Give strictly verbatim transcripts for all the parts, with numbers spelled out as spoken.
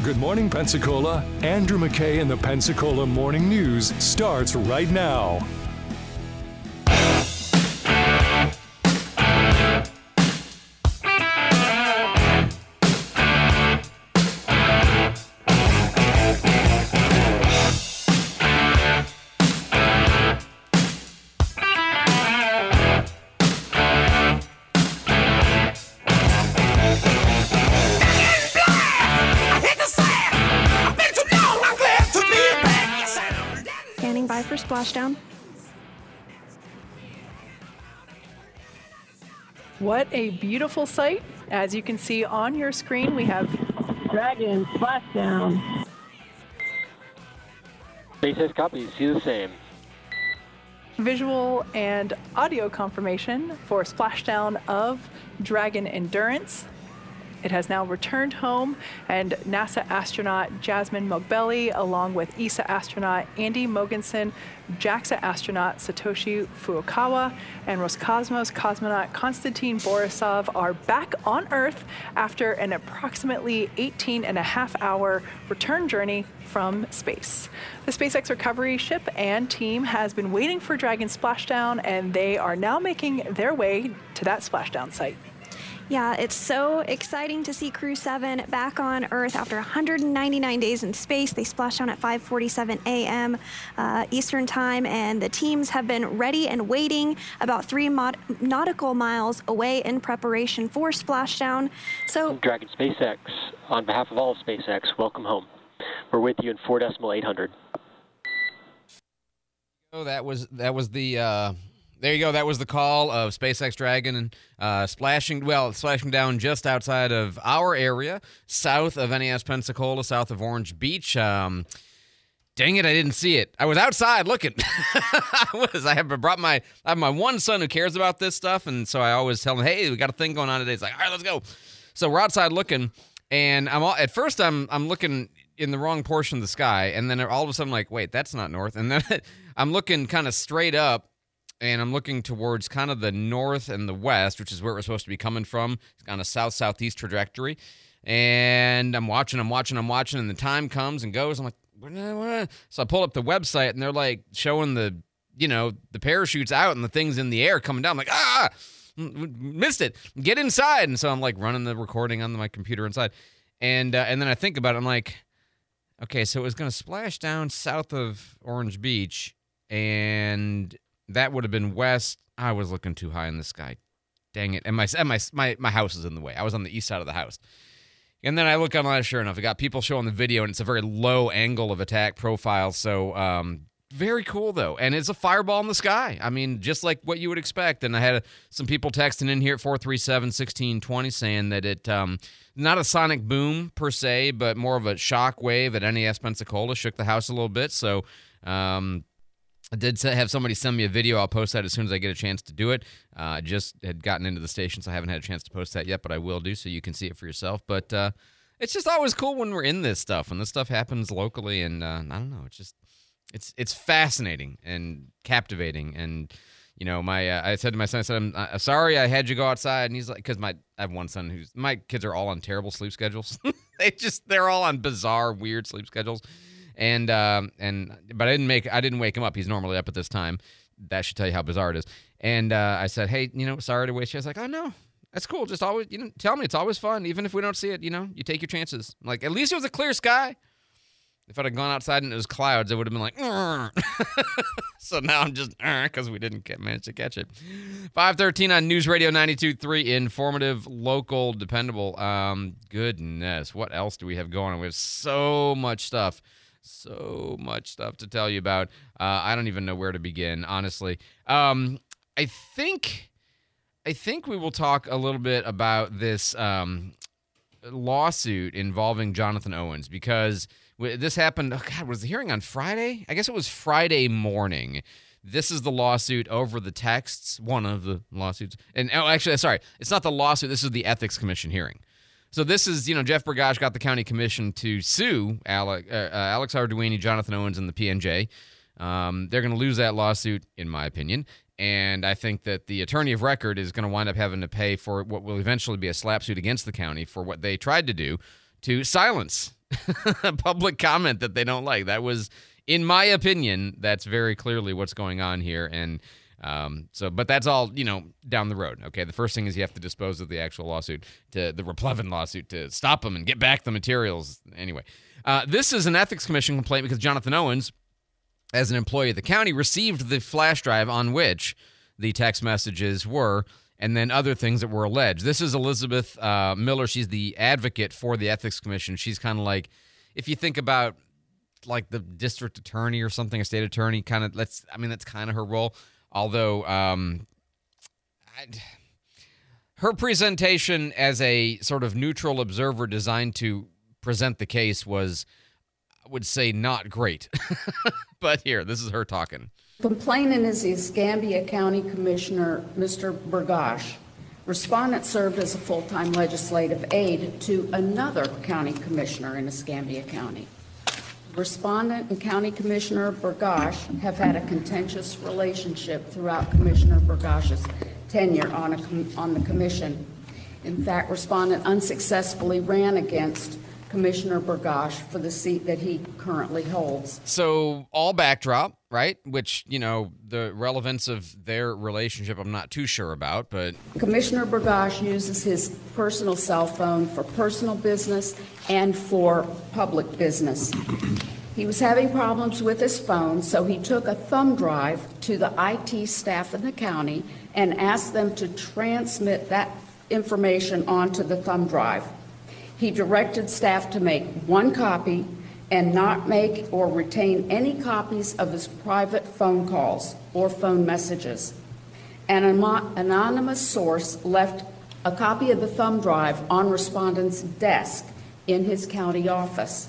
Good morning, Pensacola. Andrew McKay in the Pensacola Morning News starts right now. For splashdown. What a beautiful sight. As you can see on your screen, we have Dragon splashdown. SpaceX copy, see the same. Visual and audio confirmation for splashdown of Dragon Endurance. It has now returned home, and NASA astronaut Jasmine Mogbelli, along with E S A astronaut Andy Mogensen, JAXA astronaut Satoshi Furukawa, and Roscosmos cosmonaut Konstantin Borisov are back on Earth after an approximately eighteen and a half hour return journey from space. The SpaceX recovery ship and team has been waiting for Dragon splashdown, and they are now making their way to that splashdown site. Yeah, it's so exciting to see Crew seven back on Earth after one hundred ninety-nine days in space. They splashed down at five forty-seven a.m. Uh, Eastern Time, and the teams have been ready and waiting about three mod- nautical miles away in preparation for splashdown. So, Dragon SpaceX, on behalf of all of SpaceX, welcome home. We're with you in four decimal eight hundred. Oh, that was that was the. Uh... There you go. That was the call of SpaceX Dragon and uh, splashing, well, splashing down just outside of our area, south of N A S Pensacola, south of Orange Beach. Um, dang it, I didn't see it. I was outside looking. I was. I have brought my. I have my one son who cares about this stuff, and so I always tell him, "Hey, we got a thing going on today." It's like, "All right, let's go." So we're outside looking, and I'm all, at first I'm I'm looking in the wrong portion of the sky, and then all of a sudden I'm like, "Wait, that's not north," and then I'm looking kind of straight up. And I'm looking towards kind of the north and the west, which is where we're supposed to be coming from. It's on a south-southeast trajectory. And I'm watching, I'm watching, I'm watching, and the time comes and goes. I'm like, what, what? So I pull up the website, and they're like showing the, you know, the parachutes out and the things in the air coming down. I'm like, ah, missed it. Get inside. And so I'm like running the recording on my computer inside. And, uh, and then I think about it. I'm like, okay, so it was going to splash down south of Orange Beach, and that would have been west. I was looking too high in the sky. Dang it. And my and my my my house is in the way. I was on the east side of the house. And then I look online, sure enough, I got people showing the video, and it's a very low angle of attack profile. So um, very cool, though. And it's a fireball in the sky. I mean, just like what you would expect. And I had some people texting in here at four three seven, one six two zero saying that it, um, not a sonic boom per se, but more of a shock wave at N A S Pensacola, shook the house a little bit. So, um, I did have somebody send me a video. I'll post that as soon as I get a chance to do it. I uh, just had gotten into the station, so I haven't had a chance to post that yet, but I will do so you can see it for yourself. But uh, it's just always cool when we're in this stuff, when this stuff happens locally, and uh, I don't know, it's just it's it's fascinating and captivating. And you know, my uh, I said to my son, I said, I'm uh, sorry I had you go outside, and he's like, because my I have one son who's my kids are all on terrible sleep schedules. they just they're all on bizarre, weird sleep schedules. And um and but I didn't make I didn't wake him up. He's normally up at this time. That should tell you how bizarre it is. And uh, I said, hey, you know, sorry to waste you. I was like, oh no, that's cool. Just always, you know, tell me it's always fun, even if we don't see it. You know, you take your chances. Like at least it was a clear sky. If I'd have gone outside and it was clouds, it would have been like. So now I'm just because we didn't get, manage to catch it. five thirteen on News Radio ninety-two point three, informative, local, dependable. Um, goodness, what else do we have going on? We have so much stuff. So much stuff to tell you about. Uh, I don't even know where to begin, honestly. Um, I think, I think we will talk a little bit about this um, lawsuit involving Jonathan Owens because this happened. Oh God, was the hearing on Friday? I guess it was Friday morning. This is the lawsuit over the texts. One of the lawsuits, and oh, actually, sorry, it's not the lawsuit. This is the Ethics Commission hearing. So this is, you know, Jeff Burgage got the county commission to sue Alec, uh, uh, Alex Arduini, Jonathan Owens, and the P N J. Um, they're going to lose that lawsuit, in my opinion. And I think that the attorney of record is going to wind up having to pay for what will eventually be a slap suit against the county for what they tried to do to silence public comment that they don't like. That was, in my opinion, that's very clearly what's going on here. And um, so, but that's all, you know, down the road. Okay, the first thing is you have to dispose of the actual lawsuit, to the Raplevin lawsuit, to stop them and get back the materials. Anyway, uh, this is an ethics commission complaint because Jonathan Owens, as an employee of the county, received the flash drive on which the text messages were, and then other things that were alleged. This is Elizabeth uh, Miller. She's the advocate for the ethics commission. She's kind of like, if you think about like the district attorney or something, a state attorney, kind of, let's, I mean, that's kind of her role. Although um, I'd, her presentation as a sort of neutral observer designed to present the case was, I would say, not great. But here, this is her talking. Complainant is the Escambia County Commissioner, Mister Burgash. Respondent served as a full-time legislative aide to another county commissioner in Escambia County. Respondent and County Commissioner Burgash have had a contentious relationship throughout Commissioner Burgash's tenure on, a, on the commission. In fact, Respondent unsuccessfully ran against Commissioner Burgash for the seat that he currently holds. So all backdrop, right? Which, you know, the relevance of their relationship I'm not too sure about, but... Commissioner Burgash uses his personal cell phone for personal business and for public business. He was having problems with his phone, so he took a thumb drive to the I T staff in the county and asked them to transmit that information onto the thumb drive. He directed staff to make one copy and not make or retain any copies of his private phone calls or phone messages. An anonymous source left a copy of the thumb drive on respondent's desk in his county office.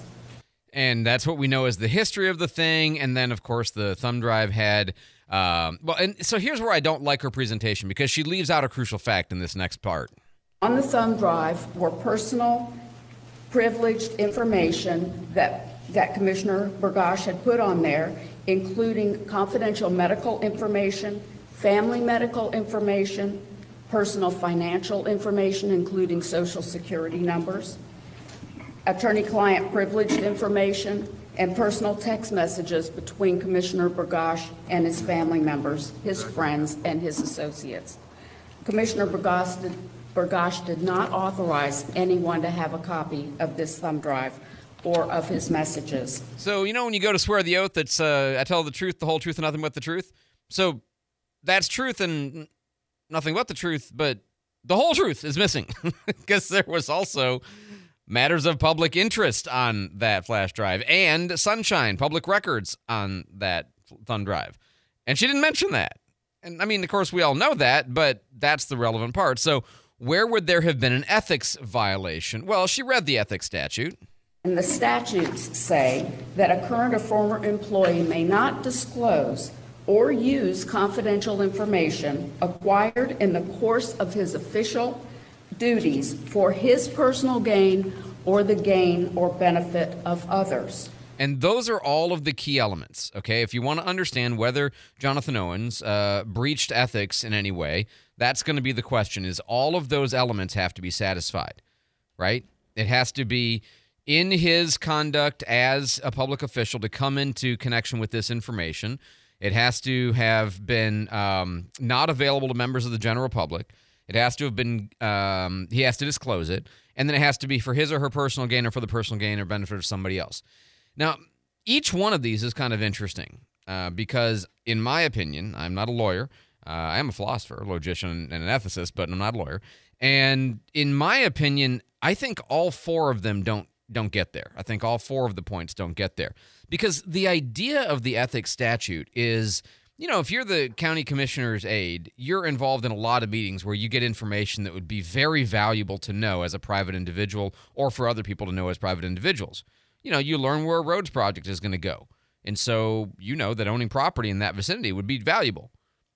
And that's what we know as the history of the thing. And then, of course, the thumb drive had... Um, well, and so here's where I don't like her presentation, because she leaves out a crucial fact in this next part. On the thumb drive were personal, privileged information that that Commissioner Burgash had put on there, including confidential medical information, family medical information, personal financial information, including social security numbers, attorney-client privileged information, and personal text messages between Commissioner Burgash and his family members, his friends, and his associates. Commissioner Burgash did, Burgash did not authorize anyone to have a copy of this thumb drive or of his messages. So, you know, when you go to swear the oath, it's uh, I tell the truth, the whole truth, and nothing but the truth. So that's truth and nothing but the truth, but the whole truth is missing because there was also matters of public interest on that flash drive and Sunshine, public records on that thumb drive. And she didn't mention that. And I mean, of course, we all know that, but that's the relevant part. So where would there have been an ethics violation? Well, she read the ethics statute. And the statutes say that a current or former employee may not disclose or use confidential information acquired in the course of his official duties for his personal gain or the gain or benefit of others. And those are all of the key elements, okay? If you want to understand whether Jonathan Owens uh, breached ethics in any way, that's going to be the question, is all of those elements have to be satisfied, right? It has to be in his conduct as a public official to come into connection with this information. It has to have been um, not available to members of the general public. It has to have been, um, he has to disclose it. And then it has to be for his or her personal gain or for the personal gain or benefit of somebody else. Now, each one of these is kind of interesting uh, because, in my opinion, I'm not a lawyer. Uh, I am a philosopher, a logician, and an ethicist, but I'm not a lawyer. And in my opinion, I think all four of them don't don't get there. I think all four of the points don't get there. Because the idea of the ethics statute is, you know, if you're the county commissioner's aide, you're involved in a lot of meetings where you get information that would be very valuable to know as a private individual or for other people to know as private individuals. You know, you learn where a roads project is going to go. And so you know that owning property in that vicinity would be valuable.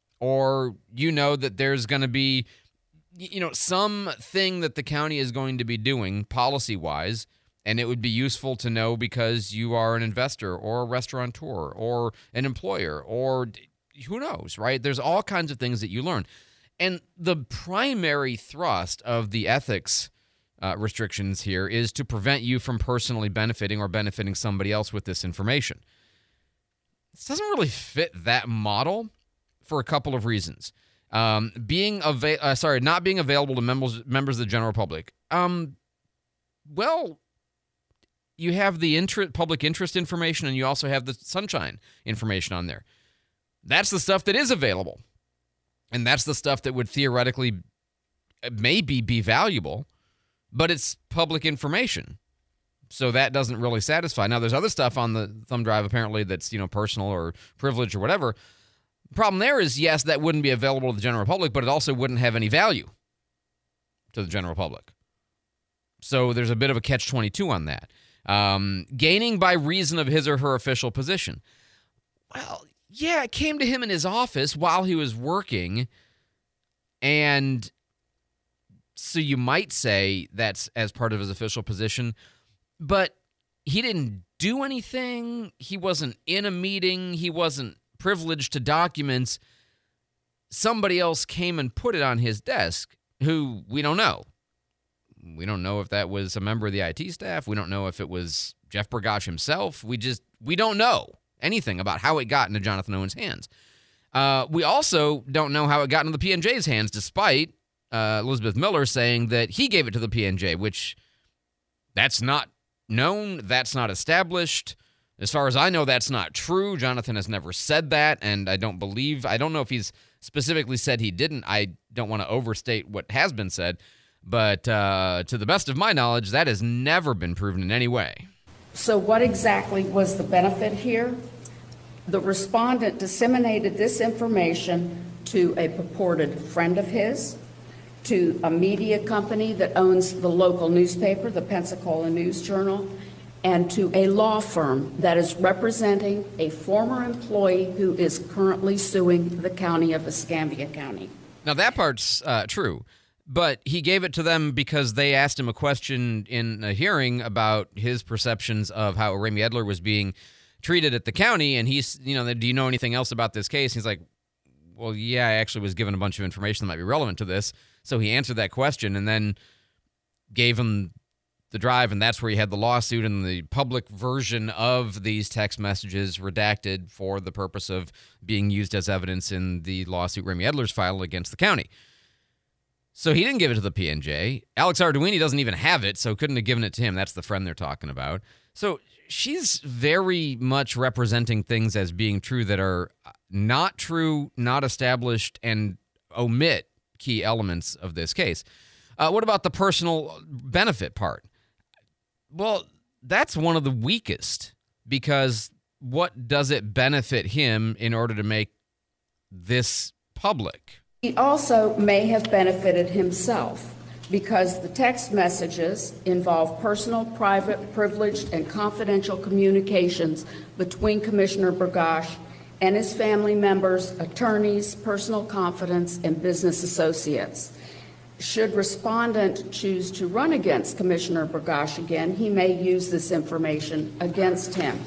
Or you know that there's going to be, you know, something that the county is going to be doing policy-wise, and it would be useful to know because you are an investor or a restaurateur or an employer or who knows, right? There's all kinds of things that you learn. And the primary thrust of the ethics uh, restrictions here is to prevent you from personally benefiting or benefiting somebody else with this information. This doesn't really fit that model for a couple of reasons. Um, being ava- uh, sorry, not being available to members members of the general public. Um, well, you have the inter- public interest information, and you also have the sunshine information on there. That's the stuff that is available, and that's the stuff that would theoretically maybe be valuable, but it's public information, so that doesn't really satisfy. Now, there's other stuff on the thumb drive apparently that's, you know, personal or privileged or whatever. The problem there is, yes, that wouldn't be available to the general public, but it also wouldn't have any value to the general public. So there's a bit of a catch twenty-two on that. Um, gaining by reason of his or her official position. Well, yeah, it came to him in his office while he was working, and so you might say that's as part of his official position, but he didn't do anything. He wasn't in a meeting. He wasn't privileged to documents. Somebody else came and put it on his desk, who we don't know. We don't know if that was a member of the I T staff. We don't know if it was Jeff Bergosh himself. We just, we don't know anything about how it got into Jonathan Owen's hands. Uh, we also don't know how it got into the P N J's hands, despite uh, Elizabeth Miller saying that he gave it to the P N J, which that's not known. That's not established. As far as I know, that's not true. Jonathan has never said that, and I don't believe, I don't know if he's specifically said he didn't. I don't want to overstate what has been said, but uh, to the best of my knowledge, that has never been proven in any way. So what exactly was the benefit here? The respondent disseminated this information to a purported friend of his, to a media company that owns the local newspaper, the Pensacola News Journal, and to a law firm that is representing a former employee who is currently suing the county of Escambia County. Now, that part's uh, true, but he gave it to them because they asked him a question in a hearing about his perceptions of how Ramey Edler was being treated at the county, and he's, you know, do you know anything else about this case? He's like, well, yeah, I actually was given a bunch of information that might be relevant to this. So he answered that question and then gave him the drive, and that's where he had the lawsuit and the public version of these text messages redacted for the purpose of being used as evidence in the lawsuit Ramey Edler's filed against the county. So he didn't give it to the P N J. Alex Arduini doesn't even have it, so couldn't have given it to him. That's the friend they're talking about. So she's very much representing things as being true that are not true, not established, and omit key elements of this case. Uh, what about the personal benefit part? Well, that's one of the weakest, because what does it benefit him in order to make this public? He also may have benefited himself because the text messages involve personal, private, privileged, and confidential communications between Commissioner Bergosh and his family members, attorneys, personal confidants, and business associates. Should respondent choose to run against Commissioner Bergosh again, he may use this information against him.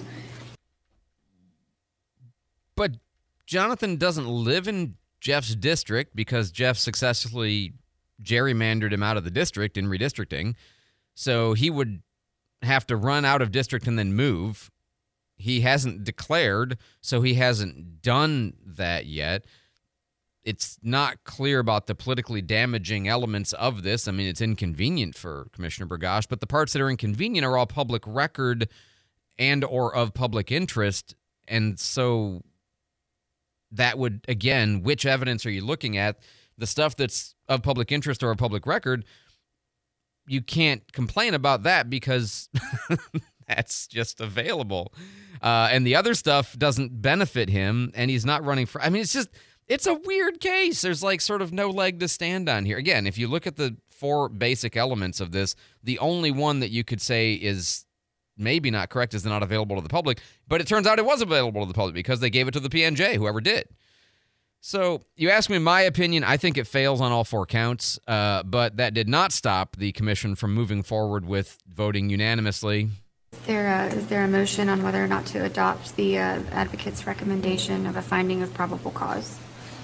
But Jonathan doesn't live in Jeff's district because Jeff successfully gerrymandered him out of the district in redistricting. So he would have to run out of district and then move. He hasn't declared, so he hasn't done that yet. It's not clear about the politically damaging elements of this. I mean, it's inconvenient for Commissioner Bergosh, but the parts that are inconvenient are all public record and or of public interest. And so that would, again, which evidence are you looking at? The stuff that's of public interest or a public record, you can't complain about that because that's just available. Uh, and the other stuff doesn't benefit him, and he's not running for, I mean, it's just, it's a weird case. There's like sort of no leg to stand on here. Again, if you look at the four basic elements of this, the only one that you could say is maybe not correct is not available to the public, but it turns out it was available to the public because they gave it to the P N J, whoever did. So you ask me my opinion, I think it fails on all four counts, uh, but that did not stop the commission from moving forward with voting unanimously. Is there a, is there a motion on whether or not to adopt the uh, advocate's recommendation of a finding of probable cause?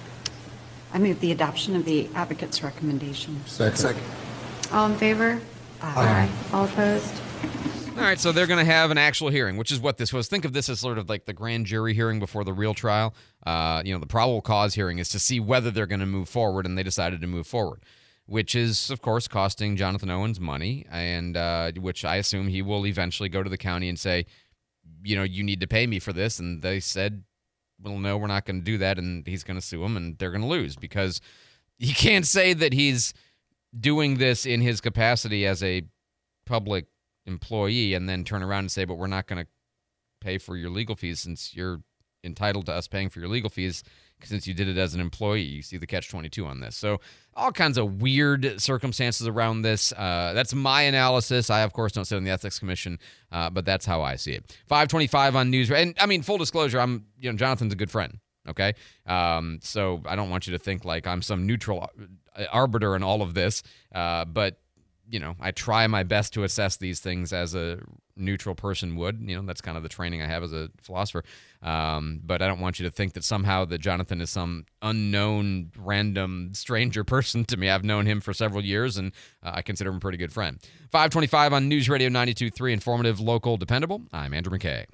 I move the adoption of the advocate's recommendation. Second. Second. All in favor? Aye. All opposed? All right, so they're going to have an actual hearing, which is what this was. Think of this as sort of like the grand jury hearing before the real trial. Uh, you know, the probable cause hearing is to see whether they're going to move forward, and they decided to move forward, which is, of course, costing Jonathan Owens money, and uh, which I assume he will eventually go to the county and say, you know, you need to pay me for this. And they said, well, no, we're not going to do that, and he's going to sue them, and they're going to lose because you can't say that he's doing this in his capacity as a public employee and then turn around and say, but we're not going to pay for your legal fees since you're entitled to us paying for your legal fees since you did it as an employee. You see the catch twenty-two on this. So all kinds of weird circumstances around this. Uh, that's my analysis. I, of course, don't sit on the Ethics Commission, uh, but that's how I see it. five twenty-five on News. And, I mean, full disclosure, I'm, you know, Jonathan's a good friend, okay? Um, so I don't want you to think like I'm some neutral arbiter in all of this, uh, but you know, I try my best to assess these things as a neutral person would. You know, that's kind of the training I have as a philosopher. Um, but I don't want you to think that somehow that Jonathan is some unknown, random, stranger person to me. I've known him for several years, and uh, I consider him a pretty good friend. five twenty-five on News Radio ninety-two point three, informative, local, dependable. I'm Andrew McKay.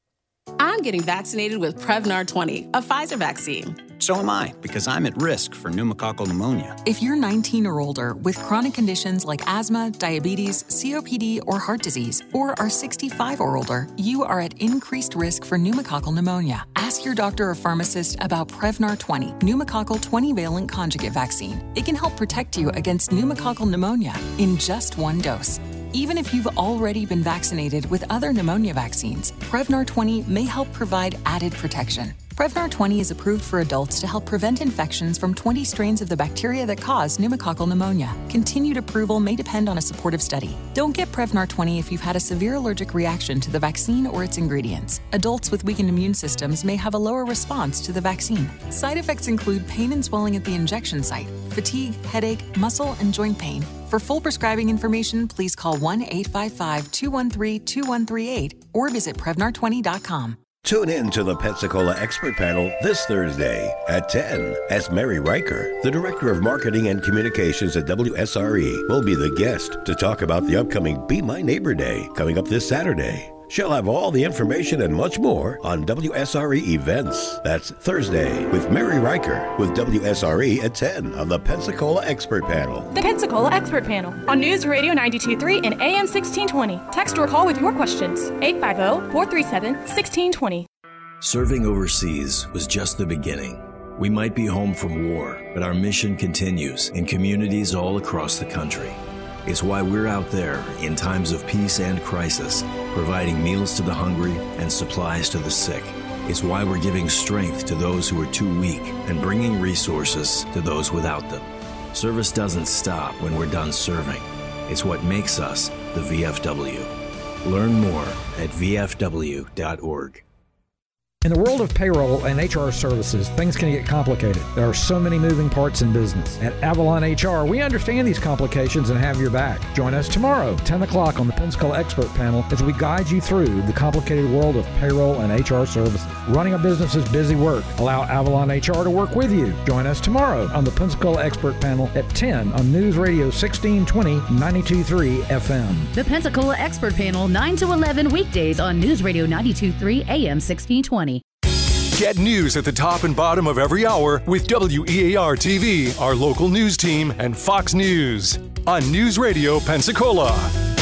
I'm getting vaccinated with Prevnar twenty, a Pfizer vaccine. So am I, because I'm at risk for pneumococcal pneumonia. If you're nineteen or older with chronic conditions like asthma, diabetes, C O P D, or heart disease, or are sixty-five or older, you are at increased risk for pneumococcal pneumonia. Ask your doctor or pharmacist about Prevnar twenty, pneumococcal twenty-valent conjugate vaccine. It can help protect you against pneumococcal pneumonia in just one dose. Even if you've already been vaccinated with other pneumonia vaccines, Prevnar twenty may help provide added protection. Prevnar twenty is approved for adults to help prevent infections from twenty strains of the bacteria that cause pneumococcal pneumonia. Continued approval may depend on a supportive study. Don't get Prevnar twenty if you've had a severe allergic reaction to the vaccine or its ingredients. Adults with weakened immune systems may have a lower response to the vaccine. Side effects include pain and swelling at the injection site, fatigue, headache, muscle, and joint pain. For full prescribing information, please call one eight five five, two one three, two one three eight or visit Prevnar twenty dot com. Tune in to the Pensacola Expert Panel this Thursday at ten, as Mary Riker, the Director of Marketing and Communications at W S R E, will be the guest to talk about the upcoming Be My Neighbor Day coming up this Saturday. She'll have all the information and much more on W S R E events. That's Thursday with Mary Riker with W S R E at ten on the Pensacola Expert Panel. The Pensacola Expert Panel on News Radio ninety-two point three and A M sixteen twenty. Text or call with your questions. eight five zero, four three seven, one six two zero. Serving overseas was just the beginning. We might be home from war, but our mission continues in communities all across the country. It's why we're out there in times of peace and crisis, providing meals to the hungry and supplies to the sick. It's why we're giving strength to those who are too weak and bringing resources to those without them. Service doesn't stop when we're done serving. It's what makes us the V F W. Learn more at V F W dot org. In the world of payroll and H R services, things can get complicated. There are so many moving parts in business. At Avalon H R, we understand these complications and have your back. Join us tomorrow, ten o'clock on the Pensacola Expert Panel as we guide you through the complicated world of payroll and H R services. Running a business is busy work. Allow Avalon H R to work with you. Join us tomorrow on the Pensacola Expert Panel at ten on News Radio sixteen twenty, ninety-two point three F M. The Pensacola Expert Panel, nine to eleven weekdays on News Radio ninety-two point three A M sixteen twenty. Get news at the top and bottom of every hour with W E A R T V, our local news team, and Fox News on News Radio Pensacola.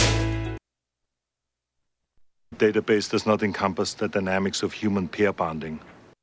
Database does not encompass the dynamics of human pair bonding.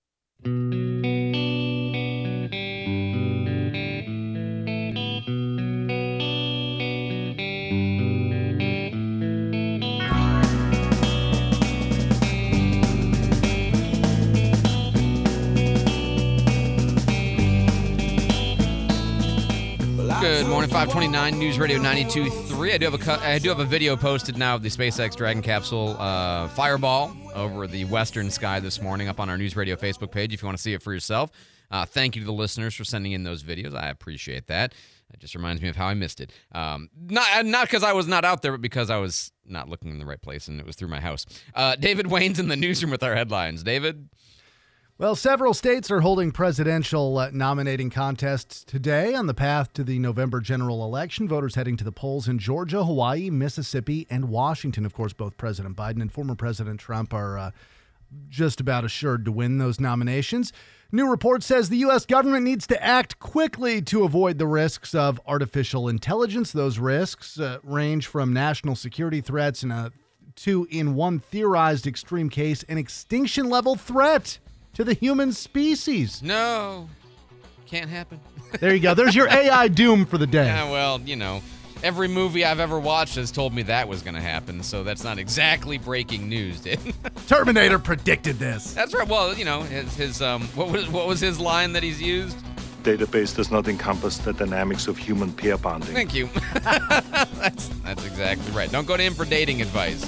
Good morning, five twenty-nine News Radio ninety-two point three. I do have a I do have a video posted now of the SpaceX Dragon capsule uh, fireball over the western sky this morning up on our News Radio Facebook page if you want to see it for yourself. Uh, thank you to the listeners for sending in those videos. I appreciate that. It just reminds me of how I missed it. Um, not not because I was not out there, but because I was not looking in the right place and it was through my house. Uh, David Wayne's in the newsroom with our headlines. David? Well, several states are holding presidential uh, nominating contests today on the path to the November general election. Voters heading to the polls in Georgia, Hawaii, Mississippi, and Washington. Of course, both President Biden and former President Trump are uh, just about assured to win those nominations. New report says the U S government needs to act quickly to avoid the risks of artificial intelligence. Those risks uh, range from national security threats and a, to, in one theorized extreme case, an extinction-level threat to the human species. No, can't happen. There you go. There's your A I doom for the day. Yeah, well, you know, every movie I've ever watched has told me that was going to happen, so that's not exactly breaking news, dude. Terminator predicted this. That's right. Well, you know, his, his um, what was what was his line that he's used? Database does not encompass the dynamics of human pair bonding. Thank you. that's that's exactly right. Don't go to him for dating advice.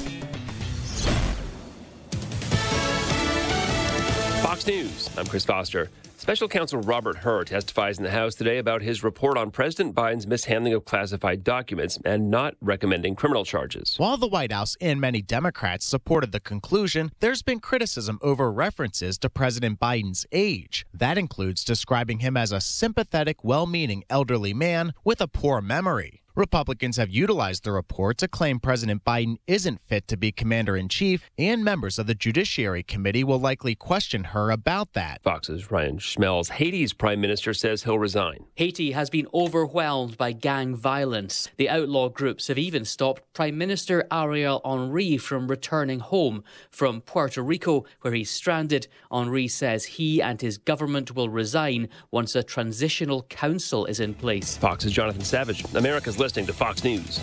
Fox News, I'm Chris Foster. Special Counsel Robert Hur testifies in the House today about his report on President Biden's mishandling of classified documents and not recommending criminal charges. While the White House and many Democrats supported the conclusion, there's been criticism over references to President Biden's age. That includes describing him as a sympathetic, well-meaning elderly man with a poor memory. Republicans have utilized the report to claim President Biden isn't fit to be commander-in-chief, and members of the Judiciary Committee will likely question her about that. Fox's Ryan Schmelz. Haiti's prime minister says he'll resign. Haiti has been overwhelmed by gang violence. The outlaw groups have even stopped Prime Minister Ariel Henry from returning home from Puerto Rico, where he's stranded. Henry says he and his government will resign once a transitional council is in place. Fox's Jonathan Savage. America's listening to Fox News.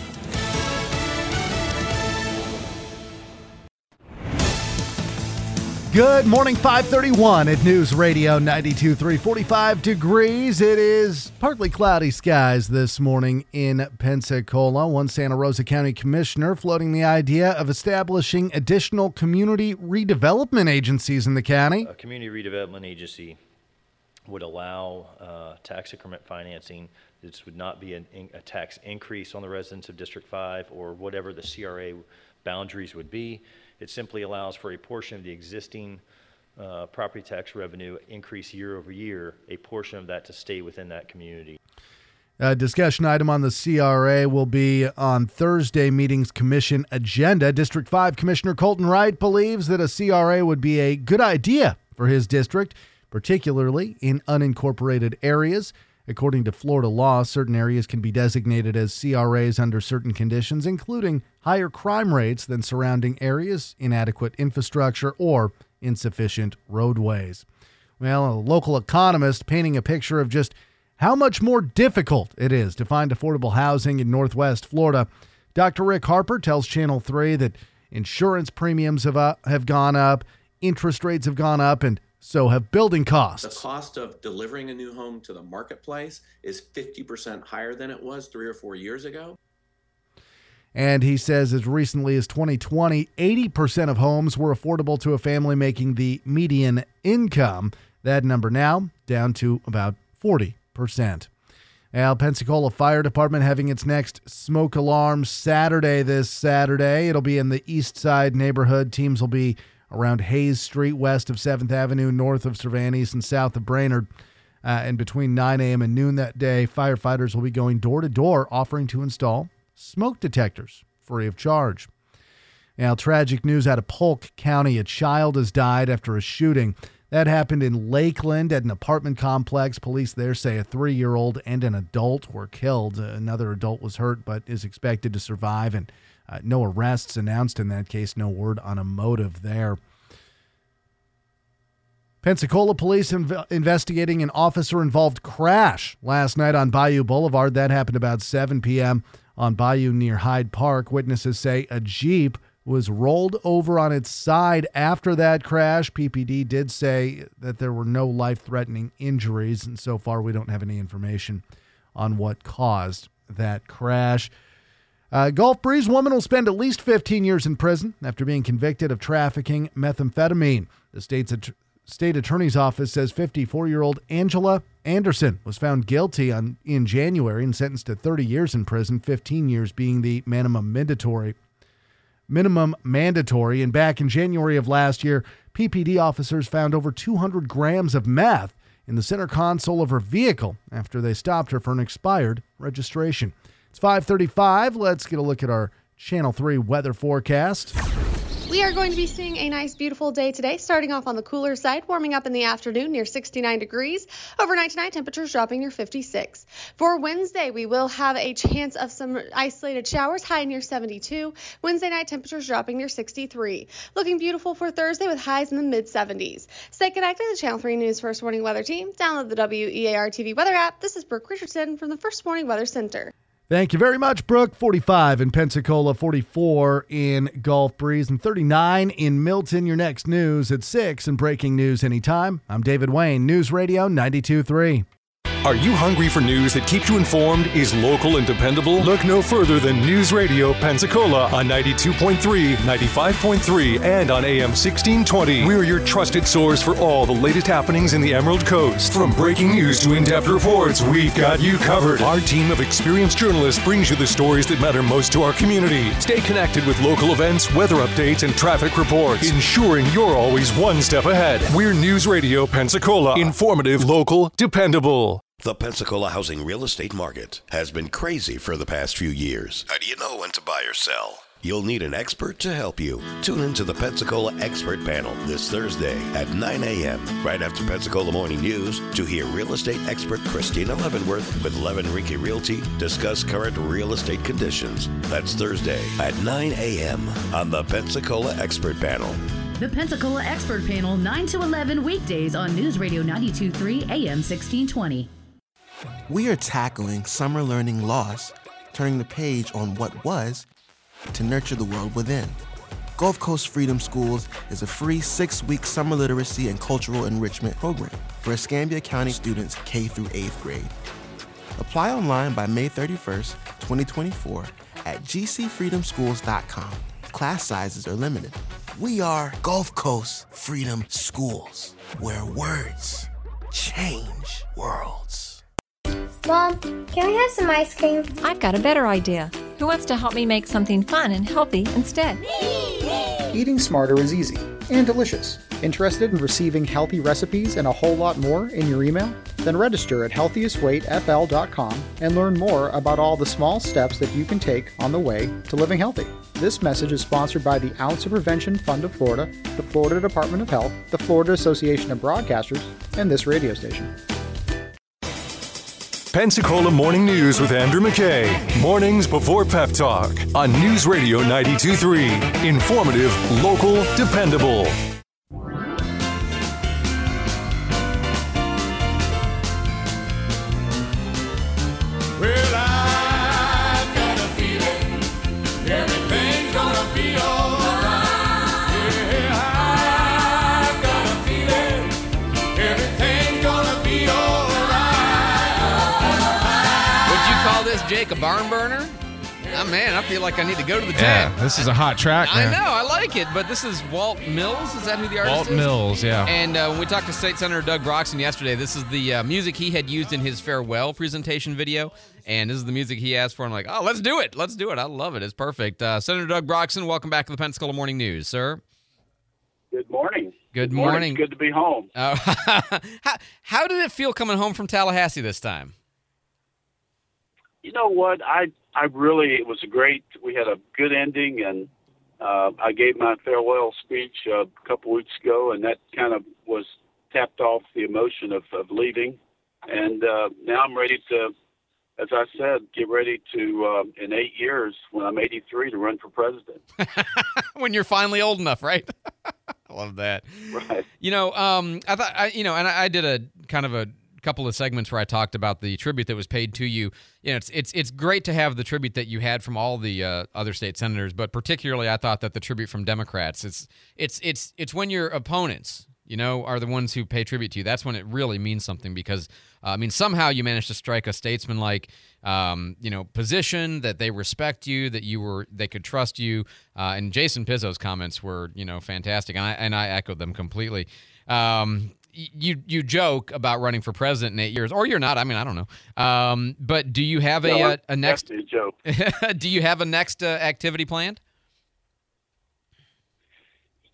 Good morning, five thirty-one at News Radio ninety-two point three, forty-five degrees. It is partly cloudy skies this morning in Pensacola. One Santa Rosa County commissioner floating the idea of establishing additional community redevelopment agencies in the county. A community redevelopment agency would allow uh, tax increment financing. This would not be an, a tax increase on the residents of District five or whatever the C R A boundaries would be. It simply allows for a portion of the existing uh, property tax revenue increase year over year, a portion of that to stay within that community. A discussion item on the C R A will be on Thursday meeting's commission agenda. District five Commissioner Colton Wright believes that a C R A would be a good idea for his district, particularly in unincorporated areas. According to Florida law, certain areas can be designated as C R As under certain conditions, including higher crime rates than surrounding areas, inadequate infrastructure, or insufficient roadways. Well, a local economist painting a picture of just how much more difficult it is to find affordable housing in Northwest Florida. Doctor Rick Harper tells Channel three that insurance premiums have, uh, have gone up, interest rates have gone up, and so have building costs. The cost of delivering a new home to the marketplace is fifty percent higher than it was three or four years ago. And he says as recently as twenty twenty, eighty percent of homes were affordable to a family making the median income. That number now down to about forty percent. Now, Pensacola Fire Department having its next smoke alarm Saturday this Saturday. It'll be in the East Side neighborhood. Teams will be around Hayes Street, west of seventh Avenue, north of Cervantes, and south of Brainerd. Uh, and between nine a.m. and noon that day, firefighters will be going door to door offering to install smoke detectors free of charge. Now, tragic news out of Polk County. A child has died after a shooting. That happened in Lakeland at an apartment complex. Police there say a three-year-old and an adult were killed. Another adult was hurt but is expected to survive, and Uh, no arrests announced in that case. No word on a motive there. Pensacola police inv- investigating an officer-involved crash last night on Bayou Boulevard. That happened about seven p.m. on Bayou near Hyde Park. Witnesses say a Jeep was rolled over on its side after that crash. P P D did say that there were no life-threatening injuries, and so far we don't have any information on what caused that crash. Uh, Gulf Breeze woman will spend at least fifteen years in prison after being convicted of trafficking methamphetamine. The state's at- state attorney's office says fifty-four-year-old Angela Anderson was found guilty on in January and sentenced to thirty years in prison, fifteen years being the minimum mandatory. minimum mandatory. And back in January of last year, P P D officers found over two hundred grams of meth in the center console of her vehicle after they stopped her for an expired registration. It's five thirty-five. Let's get a look at our Channel three weather forecast. We are going to be seeing a nice, beautiful day today, starting off on the cooler side, warming up in the afternoon near sixty-nine degrees. Overnight tonight, temperatures dropping near fifty-six. For Wednesday, we will have a chance of some isolated showers, high near seventy-two. Wednesday night, temperatures dropping near sixty-three. Looking beautiful for Thursday with highs in the mid-seventies. Stay connected to the Channel three News First Morning Weather Team. Download the W E A R T V weather app. This is Brooke Richardson from the First Morning Weather Center. Thank you very much, Brooke. forty-five in Pensacola, forty-four in Gulf Breeze, and thirty-nine in Milton. Your next news at six and breaking news anytime. I'm David Wayne, News Radio ninety-two point three. Are you hungry for news that keeps you informed, is local and dependable? Look no further than News Radio Pensacola on ninety-two point three, ninety-five point three, and on A M sixteen twenty. We're your trusted source for all the latest happenings in the Emerald Coast. From breaking news to in-depth reports, we've got you covered. Our team of experienced journalists brings you the stories that matter most to our community. Stay connected with local events, weather updates, and traffic reports, ensuring you're always one step ahead. We're News Radio Pensacola. Informative, local, dependable. The Pensacola housing real estate market has been crazy for the past few years. How do you know when to buy or sell? You'll need an expert to help you. Tune into the Pensacola Expert Panel this Thursday at nine a.m. right after Pensacola Morning News to hear real estate expert Christina Leavenworth with Levin Rinke Realty discuss current real estate conditions. That's Thursday at nine a.m. on the Pensacola Expert Panel. The Pensacola Expert Panel, nine to eleven weekdays on News Radio ninety-two point three A M sixteen twenty. We are tackling summer learning loss, turning the page on what was to nurture the world within. Gulf Coast Freedom Schools is a free six-week summer literacy and cultural enrichment program for Escambia County students K through eighth grade. Apply online by May thirty-first, twenty twenty-four at g c freedom schools dot com. Class sizes are limited. We are Gulf Coast Freedom Schools, where words change worlds. Mom, can we have some ice cream? I've got a better idea. Who wants to help me make something fun and healthy instead? Eating smarter is easy and delicious. Interested in receiving healthy recipes and a whole lot more in your email? Then register at healthiest weight f l dot com and learn more about all the small steps that you can take on the way to living healthy. This message is sponsored by the Ounce of Prevention Fund of Florida, the Florida Department of Health, the Florida Association of Broadcasters, and this radio station. Pensacola Morning News with Andrew McKay. Mornings before Pep Talk on News Radio ninety-two point three. Informative, local, dependable. Well, I've got a feeling everything's gonna be alright. Yeah, I've got a feeling everything's gonna be alright. Call this Jake a barn burner? Oh, man, I feel like I need to go to the gym. Yeah, this is a hot track, I man. know, I like it, but this is Walt Mills. Is that who the artist Walt is? Mills, yeah. And uh, when we talked to State Senator Doug Broxson yesterday, this is the uh, music he had used in his farewell presentation video, and this is the music he asked for. I'm like, oh, let's do it. Let's do it. I love it. It's perfect. Uh, Senator Doug Broxson, welcome back to the Pensacola Morning News, sir. Good morning. Good Good morning. It's good to be home. Uh, how, how did it feel coming home from Tallahassee this time? You know what? I I really, it was a great, we had a good ending, and uh, I gave my farewell speech uh, a couple weeks ago, and that kind of was tapped off the emotion of, of leaving. And uh, now I'm ready to, as I said, get ready to, uh, in eight years, when I'm eighty-three, to run for president. When you're finally old enough, right? I love that. Right. You know, um, I thought, I, you know, and I, I did a kind of a couple of segments where I talked about the tribute that was paid to you. You know, it's it's it's great to have the tribute that you had from all the uh, other state senators, but particularly I thought that the tribute from Democrats. It's it's it's it's when your opponents, you know, are the ones who pay tribute to you. That's when it really means something because uh, I mean somehow you managed to strike a statesman-like um, you know position that they respect you, that you were they could trust you. Uh, and Jason Pizzo's comments were you know fantastic, and I and I echoed them completely. Um, You you joke about running for president in eight years, or you're not. I mean, I don't know. Um, but do you have a No, a, a next that's a joke. do you have a next uh, activity planned?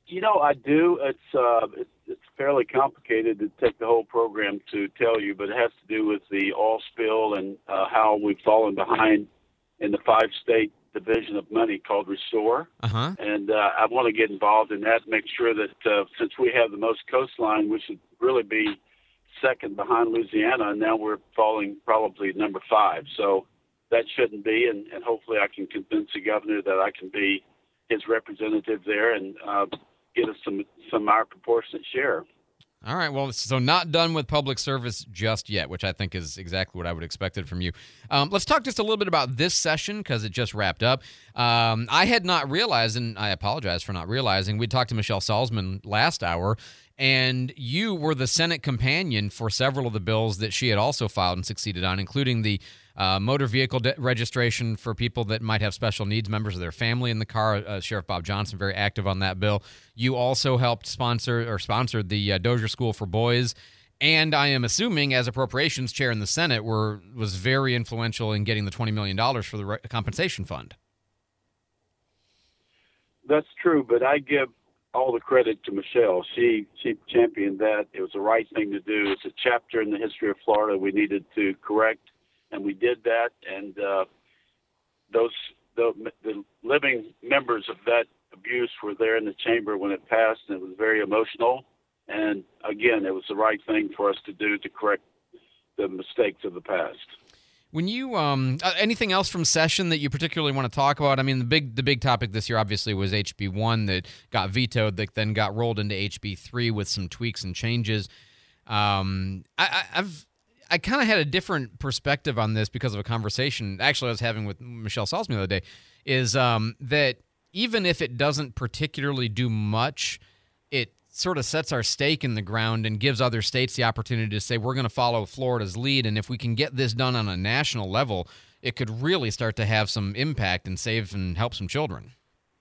You know, I do. It's, uh, it's it's fairly complicated to take the whole program to tell you, but it has to do with the oil spill and uh, how we've fallen behind in the five-state division of money called Restore. Uh-huh. And uh, I want to get involved in that, make sure that uh, since we have the most coastline, we should really be second behind Louisiana, and now we're falling probably number five. So that shouldn't be, and, and hopefully I can convince the governor that I can be his representative there and uh, get us some some our proportionate share. All right. Well, so not done with public service just yet, which I think is exactly what I would expected from you. Um, let's talk just a little bit about this session because it just wrapped up. Um, I had not realized, and I apologize for not realizing, we talked to Michelle Salzman last hour, and you were the Senate companion for several of the bills that she had also filed and succeeded on, including the uh, motor vehicle de- registration for people that might have special needs, members of their family in the car. Uh, Sheriff Bob Johnson, very active on that bill. You also helped sponsor or sponsored the uh, Dozier School for Boys. And I am assuming, as appropriations chair in the Senate, were was very influential in getting the twenty million dollars for the re- compensation fund. That's true, but I give all the credit to Michelle. She she championed that. It was the right thing to do. It's a chapter in the history of Florida we needed to correct, and we did that. And uh, those the, the living members of that abuse were there in the chamber when it passed, and it was very emotional. And again, it was the right thing for us to do to correct the mistakes of the past. When you um, uh, anything else from session that you particularly want to talk about? I mean, the big the big topic this year obviously was H B one that got vetoed, that then got rolled into H B three with some tweaks and changes. Um, I, I, I've I kind of had a different perspective on this because of a conversation actually I was having with Michelle Salzman the other day. Is um, that even if it doesn't particularly do much, it sort of sets our stake in the ground and gives other states the opportunity to say, we're going to follow Florida's lead. And if we can get this done on a national level, it could really start to have some impact and save and help some children.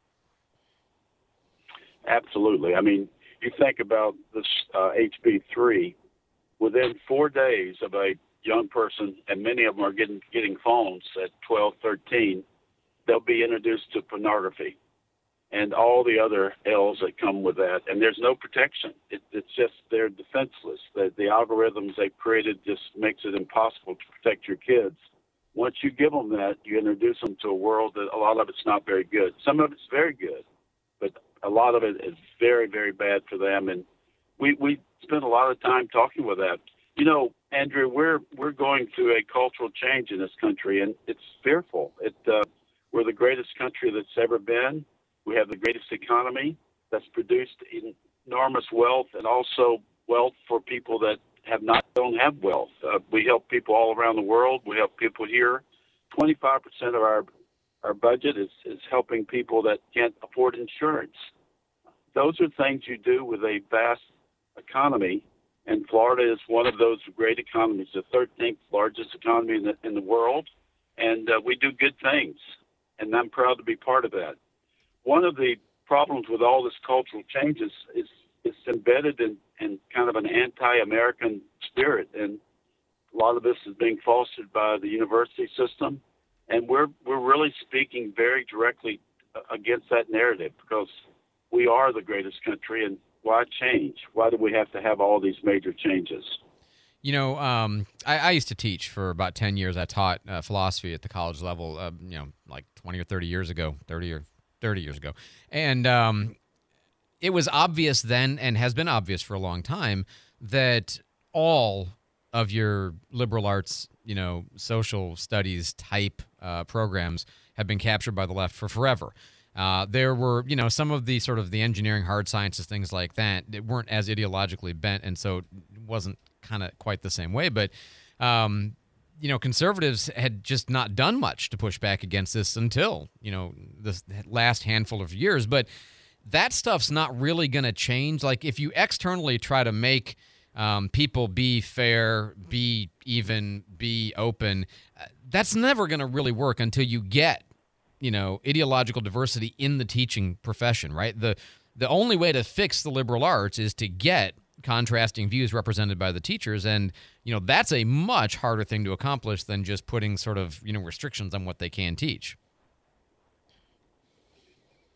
Absolutely. I mean, you think about this uh, H B three, within four days of a young person, and many of them are getting, getting phones at twelve, thirteen, they'll be introduced to pornography and all the other L's that come with that. And there's no protection. It, it's just they're defenseless. The, the algorithms they've created just makes it impossible to protect your kids. Once you give them that, you introduce them to a world that a lot of it's not very good. Some of it's very good, but a lot of it is very, very bad for them. And we, we spend a lot of time talking with that. You know, Andrew, we're we're going through a cultural change in this country, and it's fearful. It uh, we're the greatest country that's ever been. We have the greatest economy that's produced enormous wealth, and also wealth for people that have not don't have wealth. Uh, we help people all around the world. We help people here. twenty-five percent of our our budget is, is helping people that can't afford insurance. Those are things you do with a vast economy, and Florida is one of those great economies, the thirteenth largest economy in the, in the world, and uh, we do good things, and I'm proud to be part of that. One of the problems with all this cultural change is, is it's embedded in, in kind of an anti-American spirit, and a lot of this is being fostered by the university system, and we're we're really speaking very directly against that narrative because we are the greatest country, and why change? Why do we have to have all these major changes? You know, um, I, I used to teach for about ten years. I taught uh, philosophy at the college level, uh, you know, like twenty or thirty years ago, thirty or thirty years ago. And um, it was obvious then, and has been obvious for a long time, that all of your liberal arts, you know, social studies type uh, programs have been captured by the left for forever. Uh, there were, you know, some of the sort of the engineering, hard sciences, things like that, that weren't as ideologically bent, and so it wasn't kind of quite the same way. But, um, you know, conservatives had just not done much to push back against this until, you know, this last handful of years. But that stuff's not really going to change. Like, if you externally try to make um, people be fair, be even, be open, uh, that's never going to really work until you get, you know, ideological diversity in the teaching profession, right? The the only way to fix the liberal arts is to get contrasting views represented by the teachers, and you know that's a much harder thing to accomplish than just putting sort of, you know, restrictions on what they can teach.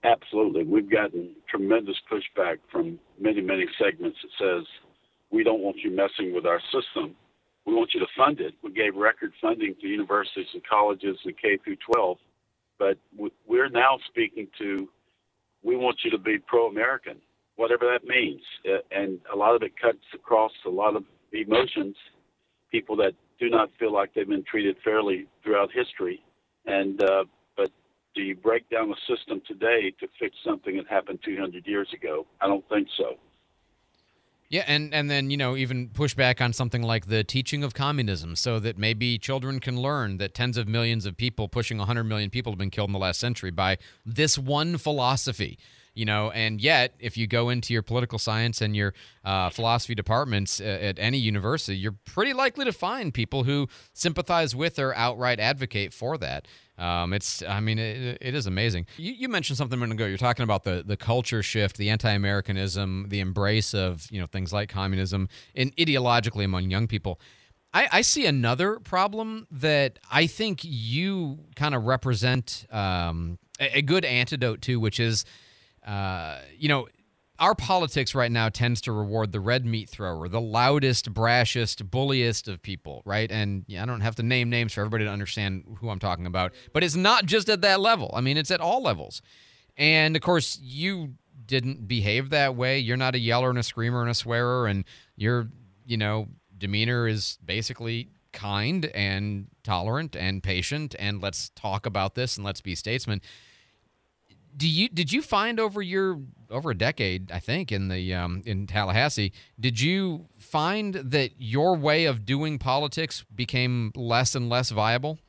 absolutely. We've gotten tremendous pushback from many, many segments that says, we don't want you messing with our system. We want you to fund it. We gave record funding to universities and colleges and K through twelve, but we're now speaking to, we want you to be pro-American, whatever that means. Uh, and a lot of it cuts across a lot of emotions, people that do not feel like they've been treated fairly throughout history. And uh, but do you break down the system today to fix something that happened two hundred years ago? I don't think so. Yeah, and, and then, you know, even push back on something like the teaching of communism so that maybe children can learn that tens of millions of people, pushing one hundred million people have been killed in the last century by this one philosophy. You know, and yet, if you go into your political science and your uh, philosophy departments at any university, you're pretty likely to find people who sympathize with or outright advocate for that. Um, it's, I mean, it, it is amazing. You, you mentioned something a minute ago. You're talking about the the culture shift, the anti-Americanism, the embrace of, you know, things like communism, and ideologically among young people. I, I see another problem that I think you kind of represent um, a, a good antidote to, which is, Uh, you know, our politics right now tends to reward the red meat thrower, the loudest, brashest, bulliest of people, right? And yeah, I don't have to name names for everybody to understand who I'm talking about, but it's not just at that level. I mean, it's at all levels. And, of course, you didn't behave that way. You're not a yeller and a screamer and a swearer, and your, you know, demeanor is basically kind and tolerant and patient, and let's talk about this and let's be statesmen. Do you did you find over your over a decade, I think, in the um, in Tallahassee, did you find that your way of doing politics became less and less viable?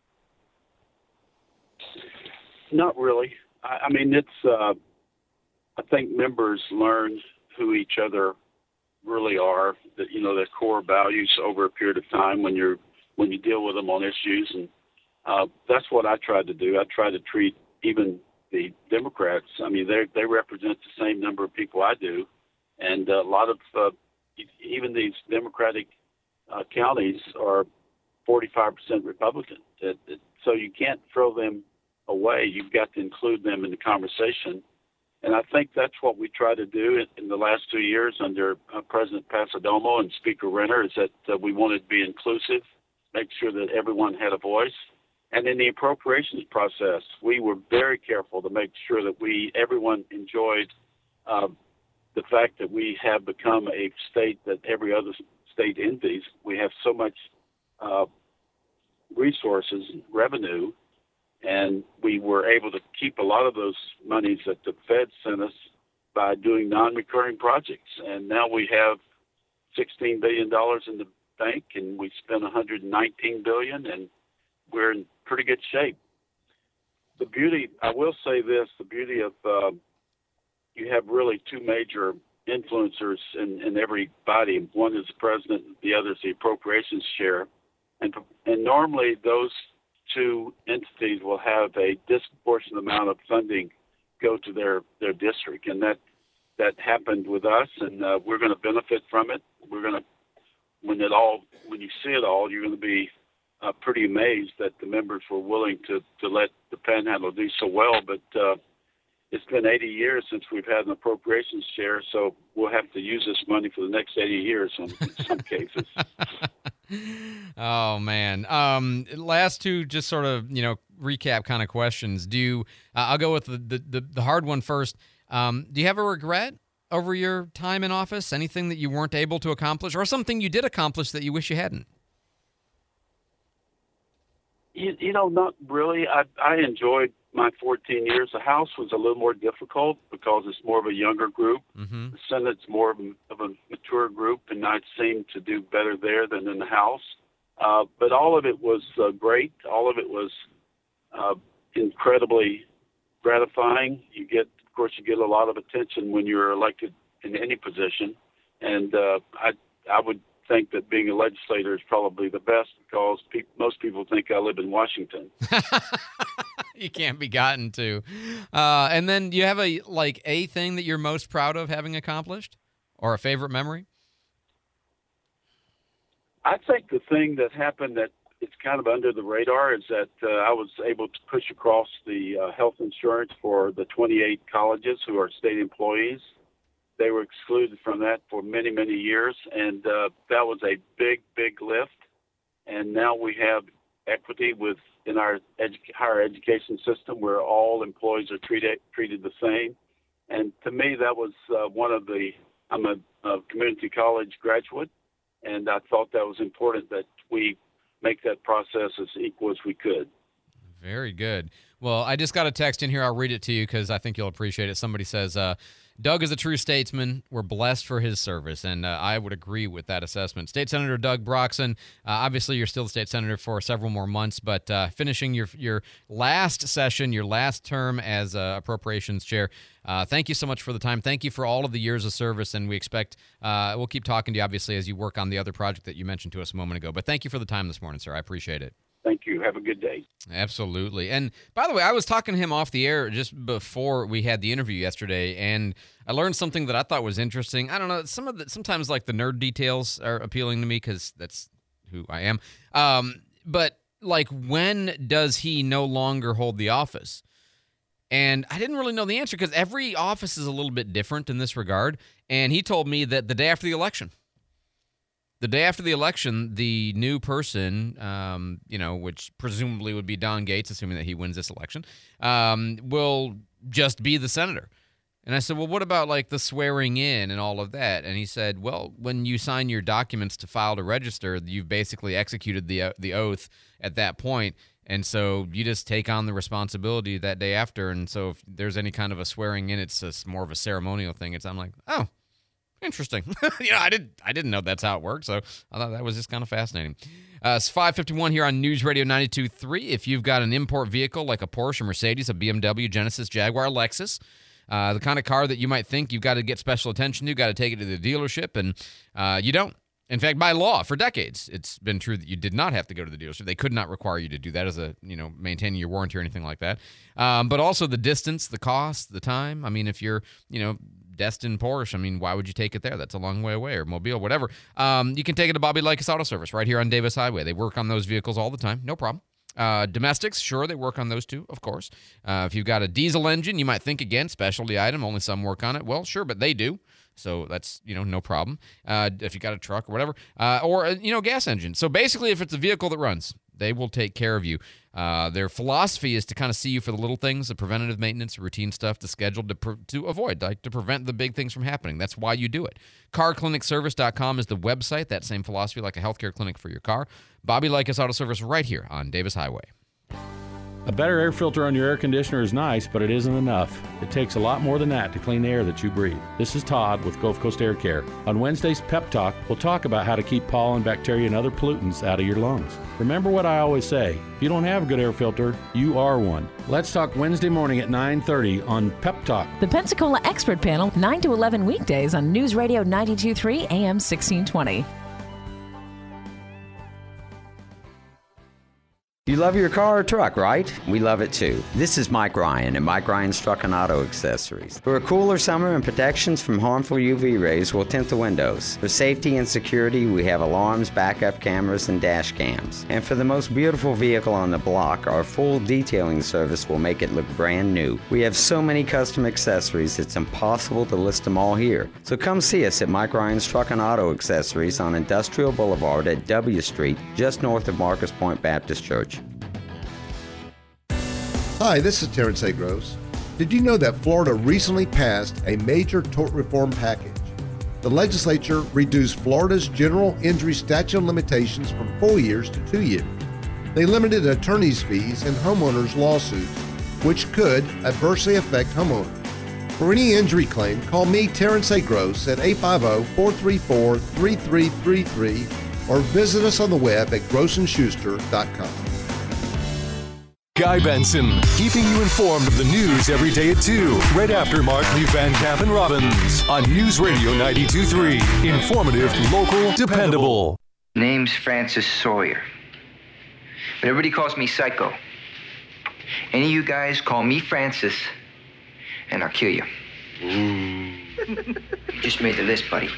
Not really. I, I mean, it's. Uh, I think members learn who each other really are. That you know their core values over a period of time when you're when you deal with them on issues, and uh, that's what I tried to do. I tried to treat even the Democrats, I mean, they they represent the same number of people I do, and a lot of uh, even these Democratic uh, counties are forty-five percent Republican. It, it, so you can't throw them away. You've got to include them in the conversation, and I think that's what we try to do in, in the last two years under uh, President Pasadomo and Speaker Renner. Is that uh, we wanted to be inclusive, make sure that everyone had a voice. And in the appropriations process, we were very careful to make sure that we, everyone enjoyed uh, the fact that we have become a state that every other state envies. We have so much uh, resources, revenue, and we were able to keep a lot of those monies that the Fed sent us by doing non-recurring projects. And now we have sixteen billion dollars in the bank, and we spent one hundred nineteen billion dollars, and we're in pretty good shape. The beauty, I will say this, the beauty of uh, you have really two major influencers in, in every body. One is the president, the other is the appropriations chair. And, and normally those two entities will have a disproportionate amount of funding go to their, their district. And that, that happened with us, and uh, we're going to benefit from it. We're going to, when it all, when you see it all, you're going to be Uh, pretty amazed that the members were willing to, to let the Panhandle do so well. But uh, it's been eighty years since we've had an appropriations chair, so we'll have to use this money for the next eighty years in, in some cases. Oh, man. Um, last two just sort of, you know, recap kind of questions. Do you, uh, I'll go with the, the, the, the hard one first. Um, do you have a regret over your time in office? Anything that you weren't able to accomplish, or something you did accomplish that you wish you hadn't? You, you know, not really. I, I enjoyed my fourteen years. The House was a little more difficult because it's more of a younger group. Mm-hmm. The Senate's more of a, of a mature group, and I seemed to do better there than in the House. Uh, but all of it was uh, great. All of it was uh, incredibly gratifying. You get, of course, you get a lot of attention when you're elected in any position, and uh, I, I would think that being a legislator is probably the best because pe- most people think I live in Washington. You can't be gotten to. Uh, and then do you have a like a thing that you're most proud of having accomplished, or a favorite memory? I think the thing that happened that it's kind of under the radar is that uh, I was able to push across the uh, health insurance for the twenty-eight colleges who are state employees. They were excluded from that for many, many years, and uh, that was a big, big lift. And now we have equity within our edu- higher education system where all employees are treated treated the same. And to me, that was uh, one of the, I'm a, a community college graduate, and I thought that was important that we make that process as equal as we could. Very good. Well, I just got a text in here. I'll read it to you because I think you'll appreciate it. Somebody says, uh, Doug is a true statesman. We're blessed for his service, and uh, I would agree with that assessment. State Senator Doug Broxson, uh, obviously you're still the state senator for several more months, but uh, finishing your your last session, your last term as uh, appropriations chair, uh, thank you so much for the time. Thank you for all of the years of service, and we expect uh, we'll keep talking to you, obviously, as you work on the other project that you mentioned to us a moment ago. But thank you for the time this morning, sir. I appreciate it. Thank you. Have a good day. Absolutely. And by the way, I was talking to him off the air just before we had the interview yesterday, and I learned something that I thought was interesting. I don't know, some of the sometimes like the nerd details are appealing to me because that's who I am. Um, but like, when does he no longer hold the office? And I didn't really know the answer because every office is a little bit different in this regard. And he told me that the day after the election. The day after the election, the new person, um, you know, which presumably would be Don Gates, assuming that he wins this election, um, will just be the senator. And I said, well, what about like the swearing in and all of that? And he said, well, when you sign your documents to file to register, you've basically executed the uh, the oath at that point. And so you just take on the responsibility that day after. And so if there's any kind of a swearing in, it's just more of a ceremonial thing. It's I'm like, oh. Interesting. you know, I didn't I didn't know that's how it worked, so I thought that was just kind of fascinating. Uh, it's five fifty-one here on News Radio ninety-two point three. If you've got an import vehicle like a Porsche, a Mercedes, a B M W, Genesis, Jaguar, Lexus, uh, the kind of car that you might think you've got to get special attention to, you've got to take it to the dealership, and uh, you don't. In fact, by law, for decades, it's been true that you did not have to go to the dealership. They could not require you to do that as a, you know, maintaining your warranty or anything like that. Um, but also the distance, the cost, the time. I mean, if you're, you know, Destin Porsche, I mean, why would you take it there? That's a long way away, or Mobile, whatever. Um, you can take it to Bobby Likis Auto Service right here on Davis Highway. They work on those vehicles all the time, no problem. Uh, domestics, sure, they work on those too, of course. Uh, if you've got a diesel engine, you might think, again, specialty item, only some work on it. Well, sure, but they do. So that's, you know, no problem. Uh, if you got a truck or whatever, uh, or, uh, you know, gas engine. So basically, if it's a vehicle that runs, they will take care of you. Uh, their philosophy is to kind of see you for the little things, the preventative maintenance, routine stuff, the schedule to pre- to avoid, like to prevent the big things from happening. That's why you do it. car clinic service dot com is the website. That same philosophy, like a healthcare clinic for your car. Bobby Likis Auto Service right here on Davis Highway. A better air filter on your air conditioner is nice, but it isn't enough. It takes a lot more than that to clean the air that you breathe. This is Todd with Gulf Coast Air Care. On Wednesday's Pep Talk, we'll talk about how to keep pollen, bacteria, and other pollutants out of your lungs. Remember what I always say, if you don't have a good air filter, you are one. Let's talk Wednesday morning at nine thirty on Pep Talk. The Pensacola Expert Panel, nine to eleven weekdays on News Radio ninety-two point three A M sixteen twenty. You love your car or truck, right? We love it too. This is Mike Ryan at Mike Ryan's Truck and Auto Accessories. For a cooler summer and protections from harmful U V rays, we'll tint the windows. For safety and security, we have alarms, backup cameras, and dash cams. And for the most beautiful vehicle on the block, our full detailing service will make it look brand new. We have so many custom accessories, it's impossible to list them all here. So come see us at Mike Ryan's Truck and Auto Accessories on Industrial Boulevard at W Street, just north of Marcus Point Baptist Church. Hi, this is Terrence A. Gross. Did you know that Florida recently passed a major tort reform package? The legislature reduced Florida's general injury statute of limitations from four years to two years. They limited attorney's fees in homeowners' lawsuits, which could adversely affect homeowners. For any injury claim, call me, Terrence A. Gross, at eight five zero, four three four, three three three three or visit us on the web at gross and schuster dot com. Guy Benson, keeping you informed of the news every day at two, right after Mark Lee Van Camp and Robbins on News Radio ninety-two point three. Informative, local, dependable. Name's Francis Sawyer. But everybody calls me Psycho. Any of you guys call me Francis, and I'll kill you. Ooh. You just made the list, buddy.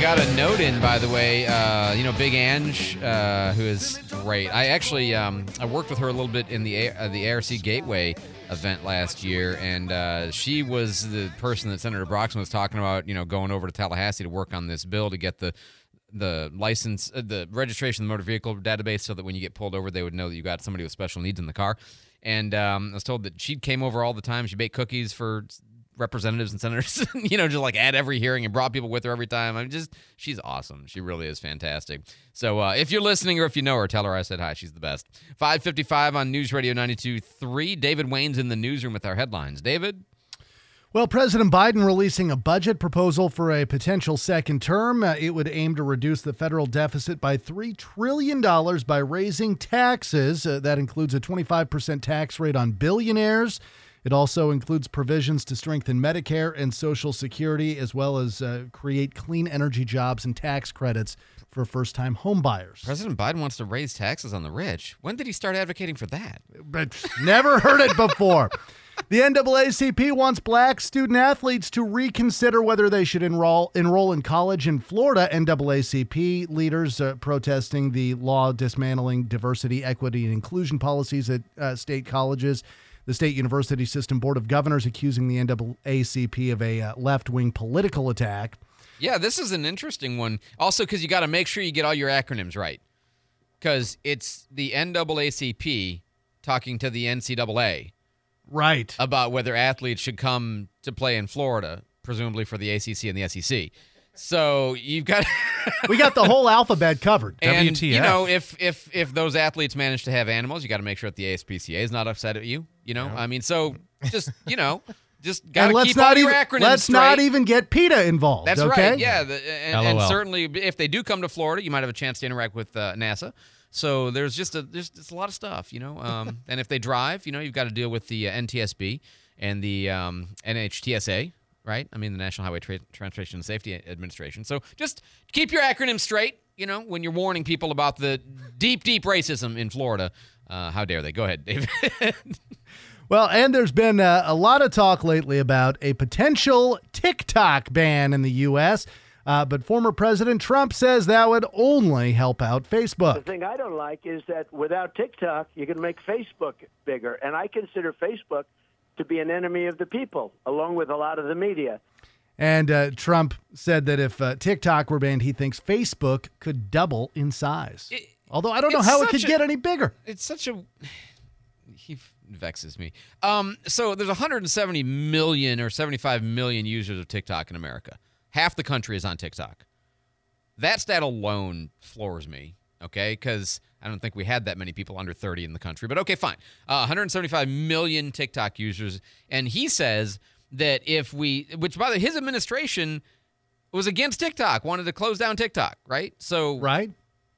got a note in, by the way. Uh, you know, Big Ange, uh, who is great. I actually um, I worked with her a little bit in the uh, the A R C Gateway event last year, and uh, she was the person that Senator Broxman was talking about. You know, going over to Tallahassee to work on this bill to get the the license, uh, the registration of the motor vehicle database, so that when you get pulled over, they would know that you got somebody with special needs in the car. And um, I was told that she came over all the time. She baked cookies for representatives and senators, you know, just like at every hearing and brought people with her every time. I mean, just, she's awesome. She really is fantastic. So uh, if you're listening or if you know her, tell her I said hi. She's the best. five fifty-five on News Radio ninety-two point three. David Wayne's in the newsroom with our headlines. David? Well, President Biden releasing a budget proposal for a potential second term. Uh, it would aim to reduce the federal deficit by three trillion dollars by raising taxes. Uh, that includes a twenty-five percent tax rate on billionaires. It also includes provisions to strengthen Medicare and Social Security, as well as uh, create clean energy jobs and tax credits for first-time home buyers. President Biden wants to raise taxes on the rich. When did he start advocating for that? But never heard it before. The N double A C P wants black student athletes to reconsider whether they should enroll enroll in college in Florida. N double A C P leaders uh, protesting the law dismantling diversity, equity, and inclusion policies at uh, state colleges. The State University System Board of Governors accusing the N double A C P of a uh, left-wing political attack. Yeah, this is an interesting one. Also, because you got to make sure you get all your acronyms right. Because it's the N double A C P talking to the N C double A. Right. About whether athletes should come to play in Florida, presumably for the A C C and the S E C. So you've got... we got the whole alphabet covered. And, W T F. you know, if if if those athletes manage to have animals, you got to make sure that the A S P C A is not upset at you. You know, I mean, so just, you know, just got to keep all your acronyms Let's straight. not even get PETA involved. That's okay? right, yeah. The, and, and certainly, if they do come to Florida, you might have a chance to interact with uh, NASA. So there's just a there's just a lot of stuff, you know. Um, and if they drive, you know, you've got to deal with the uh, N T S B and the um, N H T S A, right? I mean, the National Highway Tra- Transportation Safety Administration. So just keep your acronyms straight, you know, when you're warning people about the deep, deep racism in Florida. Uh, how dare they? Go ahead, David. Well, and there's been uh, a lot of talk lately about a potential TikTok ban in the U S, uh, but former President Trump says that would only help out Facebook. The thing I don't like is that without TikTok, you can make Facebook bigger, and I consider Facebook to be an enemy of the people, along with a lot of the media. And uh, Trump said that if uh, TikTok were banned, he thinks Facebook could double in size. It, Although I don't know how it could a, get any bigger. It's such a... He vexes me. Um, so there's one hundred seventy million or seventy-five million users of TikTok in America. Half the country is on TikTok. That stat alone floors me, okay? Because I don't think we had that many people under thirty in the country. But okay, fine. Uh, one hundred seventy-five million TikTok users. And he says that if we, which by the way, his administration was against TikTok, wanted to close down TikTok, right? So Right.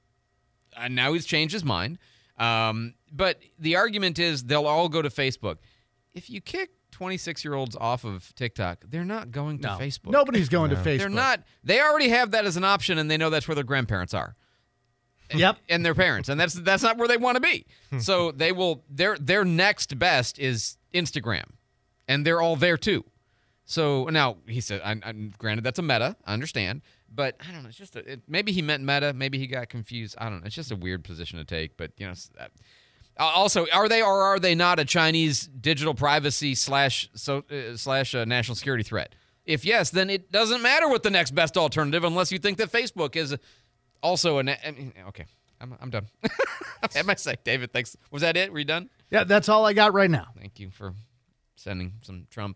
And now he's changed his mind. Um, but the argument is they'll all go to Facebook. If you kick twenty-six-year-olds off of TikTok, they're not going to No. Facebook. Nobody's going to Facebook. They're not. They already have that as an option, and they know that's where their grandparents are. Yep. And their parents, and that's that's not where they want to be. So they will. Their their next best is Instagram, and they're all there too. So now he said, I, I, granted that's a meta, I understand, but I don't know. It's just a, it, maybe he meant meta, maybe he got confused. I don't know. It's just a weird position to take. But you know, uh, also, are they or are they not a Chinese digital privacy slash so uh, slash uh, national security threat? If yes, then it doesn't matter what the next best alternative, unless you think that Facebook is also a. Na- I mean, okay, I'm I'm done. I've had my say, David. Thanks. Was that it? Were you done? Yeah, that's all I got right now. Thank you for sending some Trump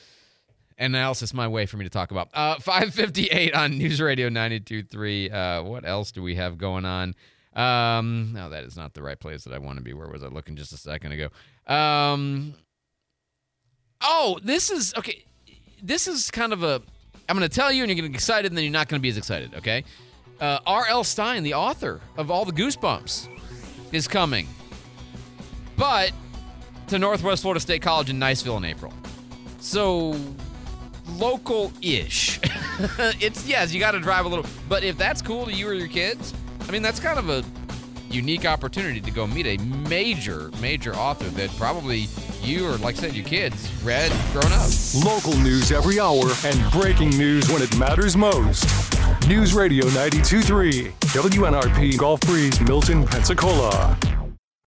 analysis my way for me to talk about. Uh, five fifty-eight on News Radio ninety-two point three. Uh, what else do we have going on? Um, no, that is not the right place that I want to be. Where was I looking just a second ago? Um, oh, this is, okay, this is kind of a, I'm going to tell you and you're going to get excited and then you're not going to be as excited, okay? Uh, R L. Stine, the author of all the Goosebumps, is coming. But to Northwest Florida State College in Niceville in April. So local-ish. It's, yes, you got to drive a little. But if that's cool to you or your kids, I mean, that's kind of a unique opportunity to go meet a major, major author that probably you or, like I said, your kids read growing up. Local news every hour and breaking news when it matters most. News Radio ninety-two point three, W N R P Gulf Breeze, Milton, Pensacola.